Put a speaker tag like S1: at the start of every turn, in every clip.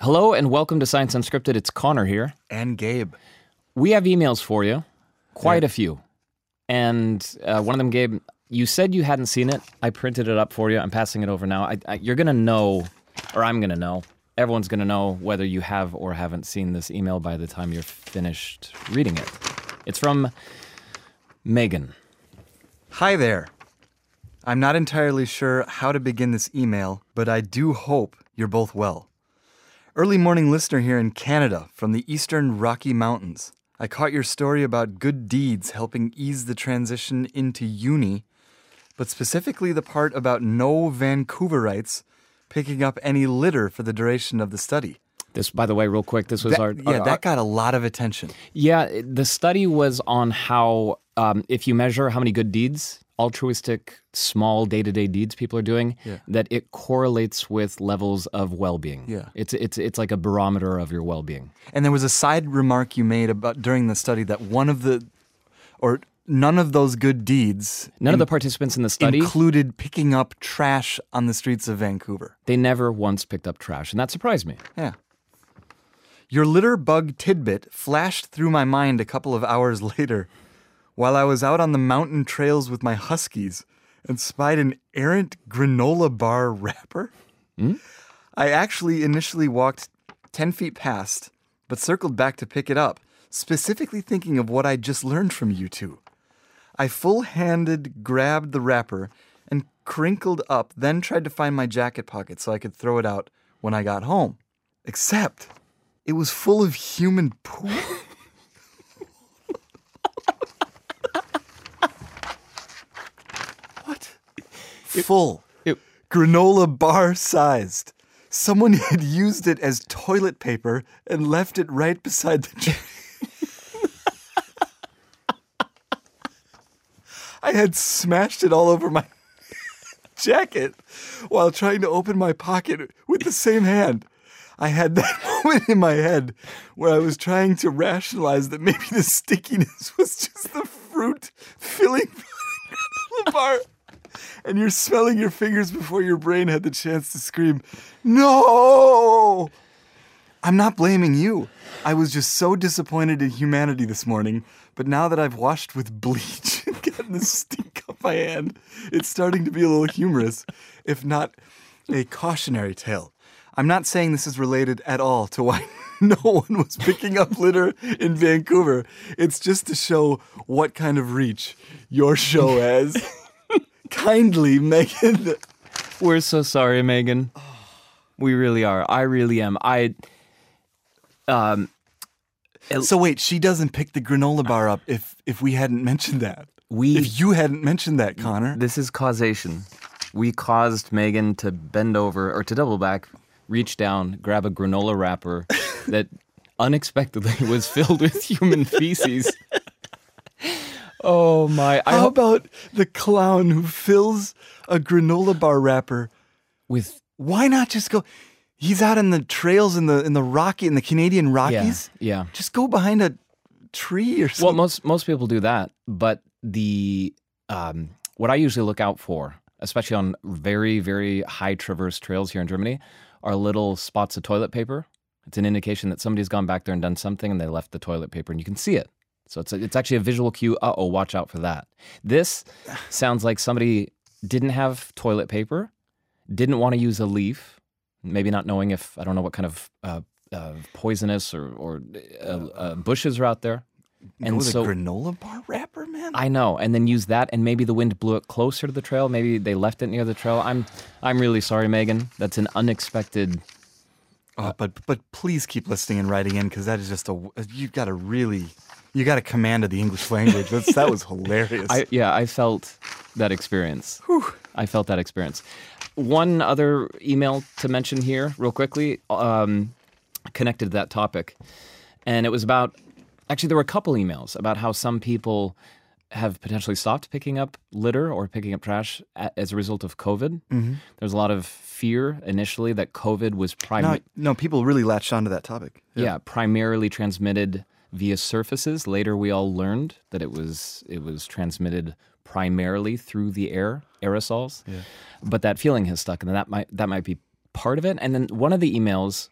S1: Hello and welcome to Science Unscripted. It's Connor here.
S2: And Gabe.
S1: We have emails for you, quite a few. And one of them, Gabe, you said you hadn't seen it. I printed it up for you. I'm passing it over now. You're going to know, or I'm going to know, everyone's going to know whether you have or haven't seen this email by the time you're finished reading it. It's from Megan.
S2: Hi there. I'm not entirely sure how to begin this email, but I do hope you're both well. Early morning listener here in Canada from the eastern Rocky Mountains. I caught your story about good deeds helping ease the transition into uni, but specifically the part about no Vancouverites picking up any litter for the duration of the study.
S1: This, by the way, real quick, this was
S2: that got a lot of attention.
S1: Yeah, the study was on how if you measure how many good deeds, altruistic, small day-to-day deeds people are doing, that it correlates with levels of well-being.
S2: Yeah.
S1: It's like a barometer of your well-being.
S2: And there was a side remark you made about during the study that none of those good deeds,
S1: none of the participants in the study
S2: included picking up trash on the streets of Vancouver.
S1: They never once picked up trash, and that surprised me.
S2: Yeah. Your litter bug tidbit flashed through my mind a couple of hours later while I was out on the mountain trails with my huskies and spied an errant granola bar wrapper. I actually initially walked 10 feet past, but circled back to pick it up, specifically thinking of what I just learned from you two. I full-handed grabbed the wrapper and crinkled up, then tried to find my jacket pocket so I could throw it out when I got home. Except it was full of human poop. Full. Granola bar sized. Someone had used it as toilet paper and left it right beside the tree. I had smashed it all over my jacket while trying to open my pocket with the same hand. I had that moment in my head where I was trying to rationalize that maybe the stickiness was just the fruit filling the bar. And you're smelling your fingers before your brain had the chance to scream, "No!" I'm not blaming you. I was just so disappointed in humanity this morning, but now that I've washed with bleach and gotten the stink off my hand, it's starting to be a little humorous, if not a cautionary tale. I'm not saying this is related at all to why no one was picking up litter in Vancouver. It's just to show what kind of reach your show has. Kindly, Megan.
S1: We're so sorry, Megan. We really are. I really am.
S2: So wait, she doesn't pick the granola bar up if we hadn't mentioned that. If you hadn't mentioned that, Connor.
S1: This is causation. We caused Megan to bend over, or to double back, reach down, grab a granola wrapper that unexpectedly was filled with human feces. Oh my.
S2: How about the clown who fills a granola bar wrapper
S1: with...
S2: Why not just go... He's out in the trails in the Canadian Rockies.
S1: Yeah.
S2: Just go behind a tree or something.
S1: Well, most people do that, but the what I usually look out for, especially on very, very high traverse trails here in Germany, are little spots of toilet paper. It's an indication that somebody's gone back there and done something and they left the toilet paper and you can see it. So it's actually a visual cue. Uh-oh, watch out for that. This sounds like somebody didn't have toilet paper, didn't want to use a leaf, maybe not knowing if, I don't know what kind of poisonous or bushes are out there.
S2: And with a granola bar wrapper, man?
S1: I know, and then use that, and maybe the wind blew it closer to the trail. Maybe they left it near the trail. I'm really sorry, Megan. That's an unexpected...
S2: But please keep listening and writing in, because that is just you got a command of the English language. That was hilarious.
S1: I felt that experience. I felt that experience. One other email to mention here, real quickly, connected to that topic. And it was about, actually there were a couple emails about how some people have potentially stopped picking up litter or picking up trash as a result of COVID. Mm-hmm. There's a lot of fear initially that COVID was
S2: No, people really latched onto that topic.
S1: Yeah, primarily transmitted via surfaces. Later, we all learned that it was transmitted primarily through the aerosols. Yeah. But that feeling has stuck, and that might be part of it. And then one of the emails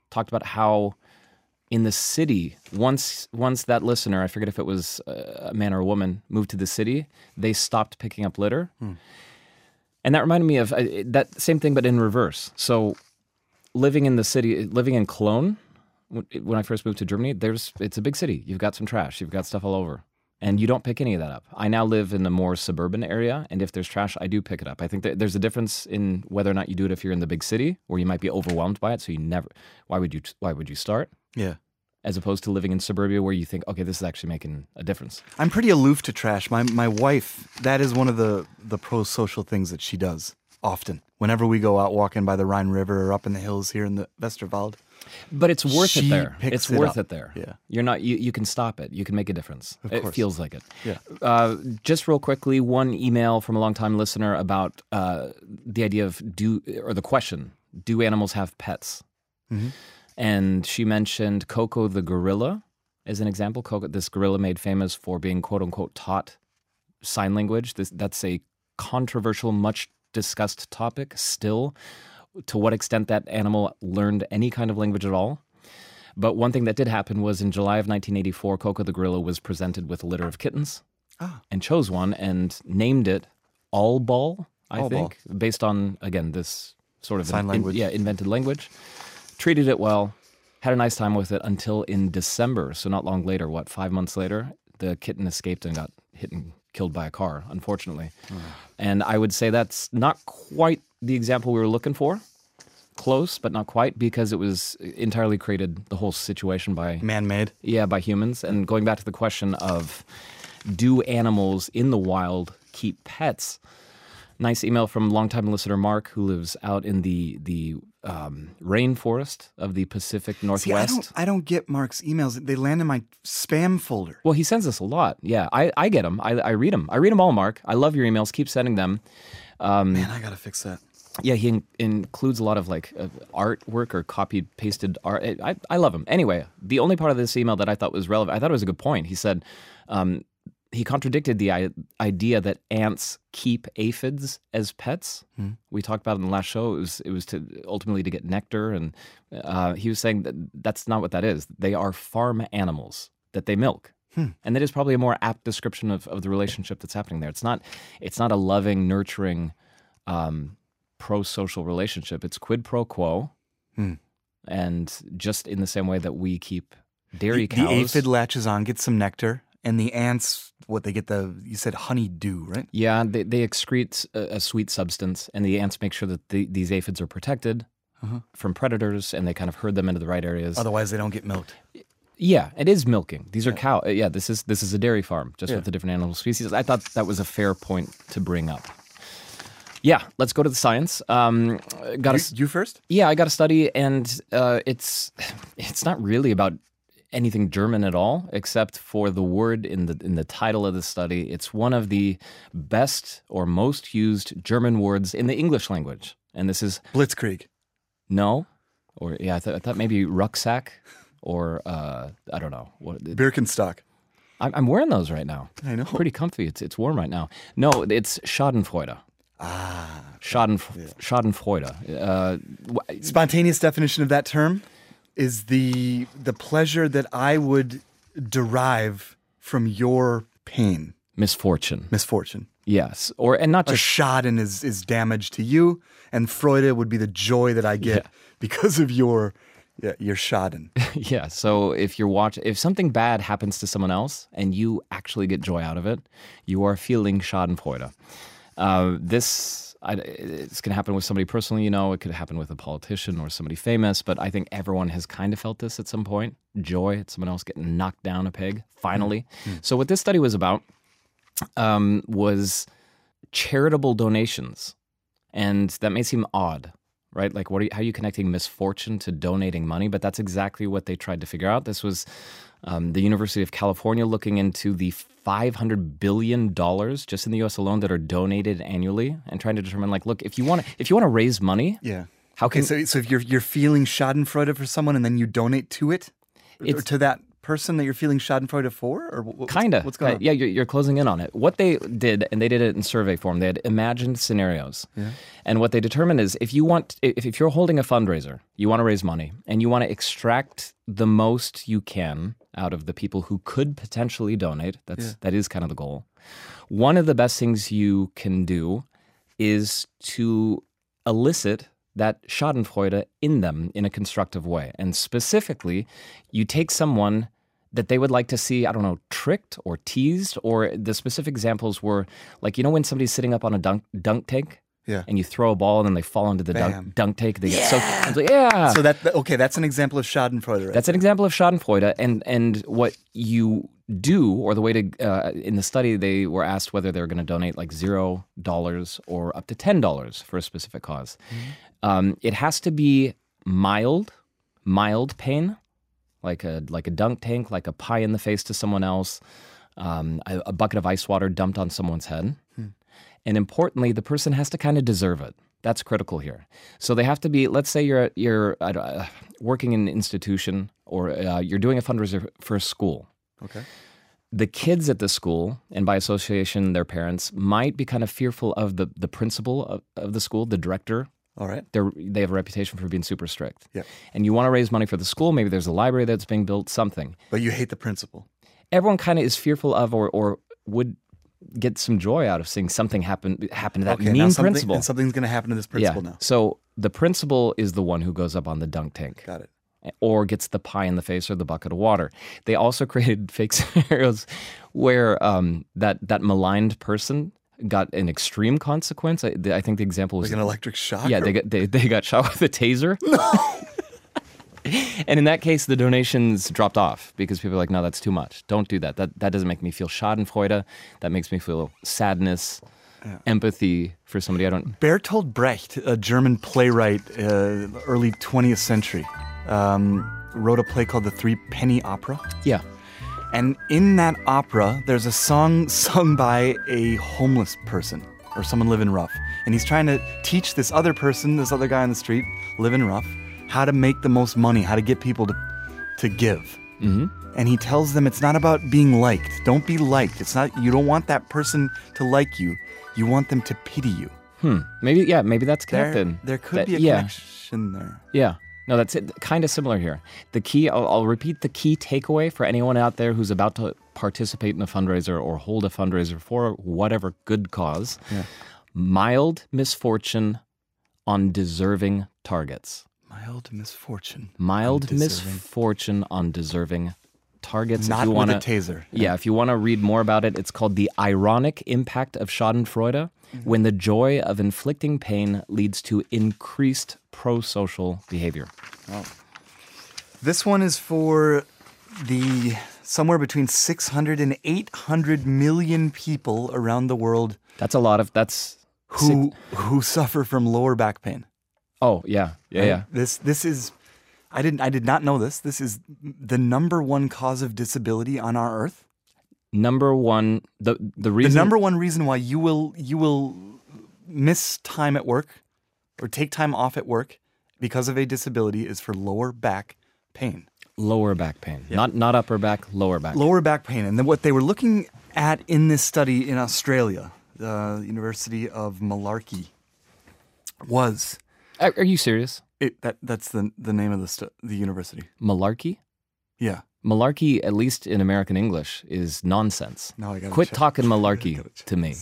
S1: talked about how in the city, once that listener, I forget if it was a man or a woman, moved to the city, they stopped picking up litter. And that reminded me of that same thing, but in reverse. So living in the city, living in Cologne, when I first moved to Germany, it's a big city. You've got some trash. You've got stuff all over. And you don't pick any of that up. I now live in a more suburban area, and if there's trash, I do pick it up. I think that there's a difference in whether or not you do it if you're in the big city, where you might be overwhelmed by it, so you never... Why would you start?
S2: Yeah.
S1: As opposed to living in suburbia where you think, okay, this is actually making a difference.
S2: I'm pretty aloof to trash. My wife, that is one of the pro-social things that she does often. Whenever we go out walking by the Rhine River or up in the hills here in the Westerwald.
S1: But it's worth it there.
S2: Picks
S1: It's worth
S2: up.
S1: it there.
S2: Yeah.
S1: You're not. You can stop it. You can make a difference.
S2: Of
S1: It
S2: course.
S1: feels like it.
S2: Yeah.
S1: Just real quickly, one email from a longtime listener about the idea of the question: do animals have pets?
S2: Mm-hmm.
S1: And she mentioned Coco the gorilla as an example. Coco, this gorilla made famous for being quote unquote taught sign language. That's a controversial, much discussed topic still. To what extent that animal learned any kind of language at all. But one thing that did happen was in July of 1984, Coco the gorilla was presented with a litter of kittens and chose one and named it All Ball, I think, based on, again, this sort of
S2: sign language.
S1: Invented language. Treated it well, had a nice time with it until in December. So not long later, 5 months later, the kitten escaped and got hit and killed by a car, unfortunately. And I would say that's not quite the example we were looking for. Close, but not quite, because it was entirely created, the whole situation by...
S2: Man-made.
S1: Yeah, by humans. And going back to the question of, do animals in the wild keep pets? Nice email from longtime listener Mark, who lives out in the rainforest of the Pacific Northwest.
S2: See, I don't get Mark's emails. They land in my spam folder.
S1: Well, he sends us a lot. Yeah, I get them. I read them. I read them all, Mark. I love your emails. Keep sending them.
S2: Man, I gotta fix that.
S1: Yeah, he includes a lot of artwork or copied, pasted art. I love him. Anyway, the only part of this email that I thought was relevant, I thought it was a good point. He said he contradicted the idea that ants keep aphids as pets. We talked about it in the last show. It was ultimately to get nectar, and he was saying that that's not what that is. They are farm animals that they milk. And that is probably a more apt description of the relationship that's happening there. It's not a loving, nurturing, pro-social relationship. It's quid pro quo, and just in the same way that we keep dairy cows.
S2: The aphid latches on, gets some nectar, and the ants, they get you said honey dew, right?
S1: Yeah, they excrete a sweet substance, and the ants make sure that these aphids are protected from predators, and they kind of herd them into the right areas.
S2: Otherwise, they don't get milked.
S1: Yeah, it is milking. These are cow. Yeah, this is a dairy farm, just with the different animal species. I thought that was a fair point to bring up. Yeah, let's go to the science.
S2: You first?
S1: Yeah, I got a study, and it's not really about anything German at all, except for the word in the title of the study. It's one of the best or most used German words in the English language, and this is
S2: Blitzkrieg.
S1: No, or yeah, I thought maybe rucksack, or I don't know what.
S2: Birkenstock.
S1: I'm wearing those right now.
S2: I know.
S1: Pretty comfy. It's warm right now. No, it's Schadenfreude. Schadenfreude.
S2: Spontaneous definition of that term is the pleasure that I would derive from your pain.
S1: Misfortune. Yes, and not
S2: A
S1: just
S2: Schaden is damage to you, and Freude would be the joy that I get because of your Schaden.
S1: Yeah. So if if something bad happens to someone else and you actually get joy out of it, you are feeling Schadenfreude. It's going to happen with somebody personally, it could happen with a politician or somebody famous, but I think everyone has kind of felt this at some point. Joy at someone else getting knocked down a peg, finally. So what this study was about was charitable donations. And that may seem odd, right? Like, how are you connecting misfortune to donating money? But that's exactly what they tried to figure out. This was the University of California looking into the $500 billion just in the U.S. alone that are donated annually, and trying to determine, look, if you want to raise money,
S2: so if you're feeling Schadenfreude for someone and then you donate to it, or to that person that you're feeling Schadenfreude for? Or what's going on?
S1: Yeah, you're closing in on it. What they did, and they did it in survey form, they had imagined scenarios. Yeah. And what they determined is if you're holding a fundraiser, you want to raise money, and you want to extract the most you can out of the people who could potentially donate, that is kind of the goal. One of the best things you can do is to elicit that Schadenfreude in them in a constructive way. And specifically, you take someone that they would like to see, I don't know, tricked or teased, or the specific examples were like, when somebody's sitting up on a dunk tank, and you throw a ball and then they fall into the dunk tank, they get soaked. Like,
S2: So that's an example of Schadenfreude, right?
S1: That's an example of Schadenfreude. And what you do, or the way to, in the study, they were asked whether they were going to donate like $0 or up to $10 for a specific cause. Mm-hmm. It has to be mild pain, like a dunk tank, like a pie in the face to someone else, a bucket of ice water dumped on someone's head. And importantly, the person has to kind of deserve it. That's critical here. So they have to be, let's say you're working in an institution, or you're doing a fundraiser for a school.
S2: Okay.
S1: The kids at the school, and by association their parents, might be kind of fearful of the principal of the school, the director.
S2: All right.
S1: They have a reputation for being super strict.
S2: Yeah.
S1: And you want to raise money for the school. Maybe there's a library that's being built, something.
S2: But you hate the principal.
S1: Everyone kind of is fearful of, or would get some joy out of seeing something happen to that mean principal.
S2: And something's going to happen to this principal now.
S1: So the principal is the one who goes up on the dunk tank.
S2: Got it.
S1: Or gets the pie in the face or the bucket of water. They also created fake scenarios where that maligned person got an extreme consequence. I think the example was
S2: like an electric shock.
S1: Yeah, they got shot with a taser.
S2: No.
S1: And in that case, the donations dropped off because people are like, no, that's too much. Don't do that. That doesn't make me feel Schadenfreude. That makes me feel sadness, empathy for somebody I don't...
S2: Bertolt Brecht, a German playwright, early 20th century, wrote a play called The Three Penny Opera.
S1: Yeah.
S2: And in that opera, there's a song sung by a homeless person or someone living rough. And he's trying to teach this other person, this other guy on the street, living rough, how to make the most money, how to get people to give. Mm-hmm. And he tells them it's not about being liked. Don't be liked. It's not. You don't want that person to like you. You want them to pity you.
S1: Maybe that's connected.
S2: There could be a connection there.
S1: Yeah. No, that's it. Kind of similar here. The key, I'll repeat the key takeaway for anyone out there who's about to participate in a fundraiser or hold a fundraiser for whatever good cause. Yeah. Mild misfortune on deserving targets.
S2: Mild misfortune.
S1: Misfortune on deserving targets.
S2: Not with a taser.
S1: Yeah, if you want to read more about it, it's called The Ironic Impact of Schadenfreude, when the joy of inflicting pain leads to increased pro-social behavior.
S2: Oh. This one is for the somewhere between 600 and 800 million people around the world.
S1: That's a lot of...
S2: Who suffer from lower back pain.
S1: Oh, yeah.
S2: This is, I did not know this. This is the number one cause of disability on our earth.
S1: Number one, the reason...
S2: The number one reason why you will miss time at work or take time off at work because of a disability is for lower back pain.
S1: Lower back pain. Yeah. Not upper back, lower back.
S2: Lower back pain. And then what they were looking at in this study in Australia, the University of Malarkey, was...
S1: Are you serious?
S2: That's the name of the university.
S1: Malarkey?
S2: Yeah.
S1: Malarkey, at least in American English, is nonsense.
S2: No, I gotta
S1: quit talking malarkey to me.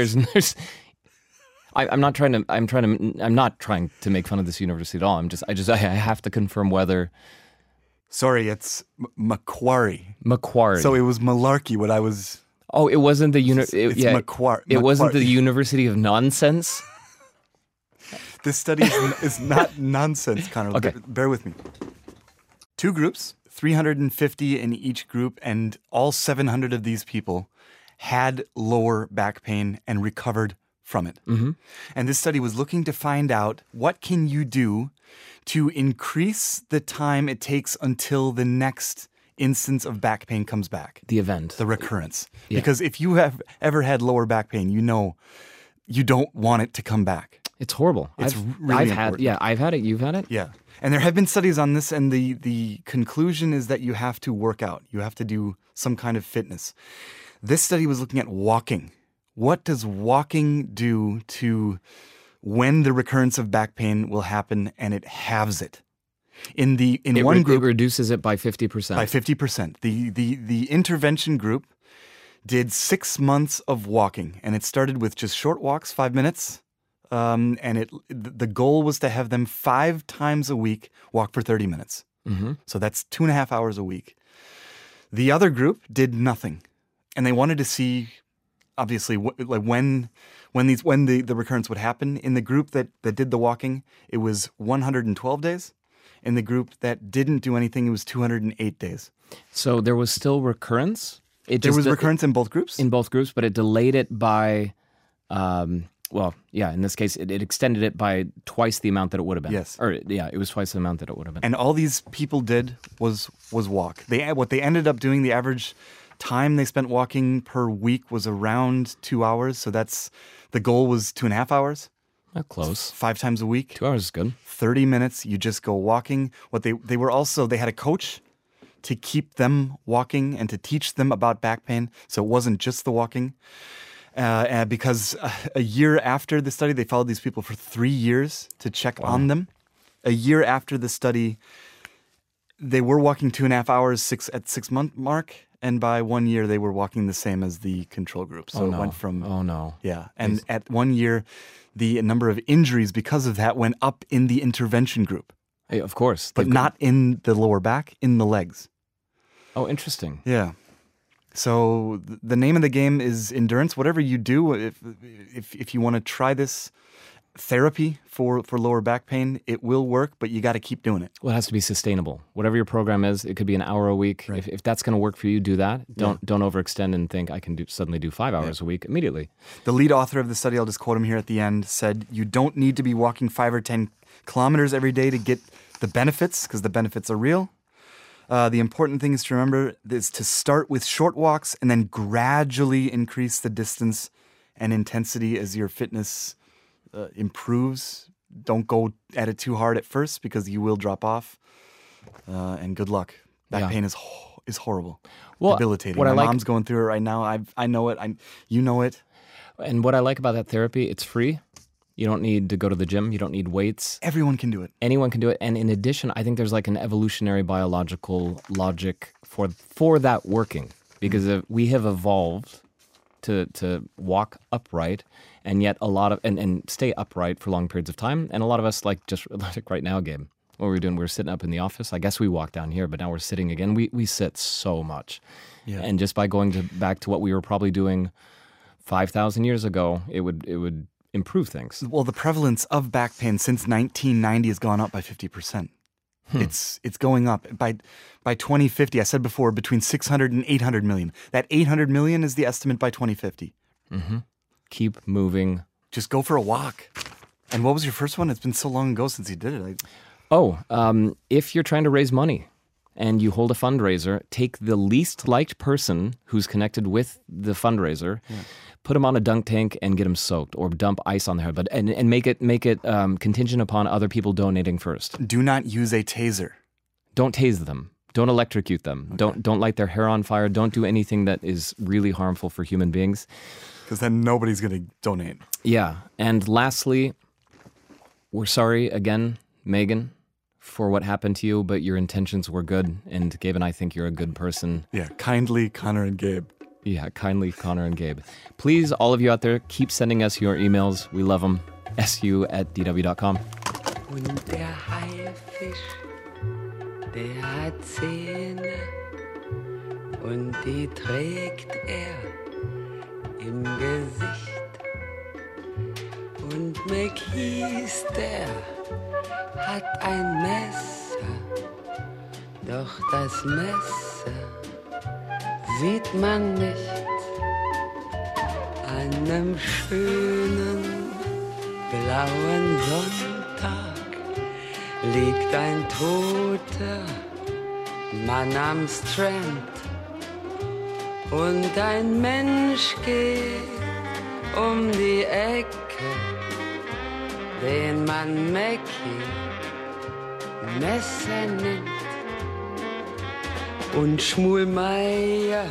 S1: I'm not trying to make fun of this university at all. I have to confirm whether.
S2: Sorry, it's Macquarie.
S1: Macquarie.
S2: So it was Malarkey. What I was.
S1: Oh, it wasn't the
S2: Macquarie.
S1: It wasn't the University of Nonsense.
S2: This study is not nonsense, Connor.
S1: Okay.
S2: Bear with me. 2 groups, 350 in each group, and all 700 of these people had lower back pain and recovered from it. Mm-hmm. And this study was looking to find out what can you do to increase the time it takes until the next instance of back pain comes back.
S1: The event.
S2: The recurrence. Yeah. Because if you have ever had lower back pain, you know you don't want it to come back.
S1: It's horrible.
S2: It's really
S1: I've
S2: important.
S1: I've had it. You've had it?
S2: Yeah. And there have been studies on this, and the conclusion is that you have to work out. You have to do some kind of fitness. This study was looking at walking. What does walking do to when the recurrence of back pain will happen, and it halves it? In one group,
S1: it reduces it by 50%.
S2: by 50%. The intervention group did 6 months of walking, and it started with just short walks, 5 minutes. The goal was to have them 5 times a week walk for 30 minutes.
S1: Mm-hmm.
S2: So that's 2.5 hours a week. The other group did nothing, and they wanted to see, obviously, when the recurrence would happen. In the group that did the walking, it was 112 days. In the group that didn't do anything, it was 208 days.
S1: So there was still recurrence.
S2: There was recurrence in both groups?
S1: In both groups, but it delayed it by, in this case, it extended it by twice the amount that it would have been.
S2: Yes.
S1: It was twice the amount that it would have been.
S2: And all these people did was walk. What they ended up doing, the average time they spent walking per week was around 2 hours. So the goal was 2.5 hours.
S1: Close.
S2: 5 times a week.
S1: 2 hours is good.
S2: 30 minutes, you just go walking. They had a coach to keep them walking and to teach them about back pain. So it wasn't just the walking. Because a year after the study, they followed these people for 3 years to check on them. A year after the study, they were walking 2.5 hours at 6 month mark. And by 1 year, they were walking the same as the control group. So it went from...
S1: Oh, no.
S2: Yeah. And at 1 year, the number of injuries because of that went up in the intervention group.
S1: Hey, of course.
S2: But not in the lower back, in the legs.
S1: Oh, interesting.
S2: Yeah. So the name of the game is endurance. Whatever you do, if you want to try this therapy for lower back pain, it will work, but you got to keep doing it.
S1: Well, it has to be sustainable. Whatever your program is, it could be an hour a week.
S2: Right.
S1: If that's going to work for you, do that. Don't overextend and think I can suddenly do 5 hours a week immediately.
S2: The lead author of the study, I'll just quote him here at the end, said, "You don't need to be walking 5 or 10 kilometers every day to get the benefits, because the benefits are real. The important thing is to remember is to start with short walks and then gradually increase the distance and intensity as your fitness improves. Don't go at it too hard at first because you will drop off. And good luck. Back pain is horrible, debilitating. My mom's going through it right now. I know it. You know it.
S1: And what I like about that therapy, it's free. You don't need to go to the gym. You don't need weights.
S2: Everyone can do it.
S1: Anyone can do it. And in addition, I think there's like an evolutionary biological logic for that working, because we have evolved to walk upright, and yet a lot of and stay upright for long periods of time. And a lot of us, like right now, Gabe, what we're doing, we're sitting up in the office. I guess we walked down here, but now we're sitting again. We sit so much. Yeah. And just by going back to what we were probably doing 5,000 years ago, it would improve things.
S2: Well, the prevalence of back pain since 1990 has gone up by 50%. It's going up. By 2050, I said before, between 600 and 800 million. That 800 million is the estimate by 2050.
S1: Mm-hmm. Keep moving.
S2: Just go for a walk. And what was your first one? It's been so long ago since you did it.
S1: If you're trying to raise money and you hold a fundraiser, take the least liked person who's connected with the fundraiser, put them on a dunk tank and get them soaked, or dump ice on their head, and make it contingent upon other people donating first.
S2: Do not use a taser.
S1: Don't tase them. Don't electrocute them. Okay. Don't light their hair on fire. Don't do anything that is really harmful for human beings.
S2: Because then nobody's going to donate.
S1: Yeah. And lastly, we're sorry again, Megan, for what happened to you, but your intentions were good. And Gabe and I think you're a good person.
S2: Yeah. Kindly, Connor and Gabe.
S1: Yeah, kindly, Connor and Gabe. Please, all of you out there, keep sending us your emails. We love them. su@dw.com.
S3: Und der Haifisch, der hat Zähne und die trägt im Gesicht. Und McKees, der hat ein Messer, doch das Messer sieht man nicht. An einem schönen blauen Sonntag liegt ein toter Mann am Strand und ein Mensch geht um die Ecke den man Mäcki Messer nennt. Und Schmulmeier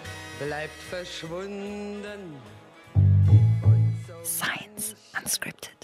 S3: bleibt verschwunden.
S4: Science Unscripted.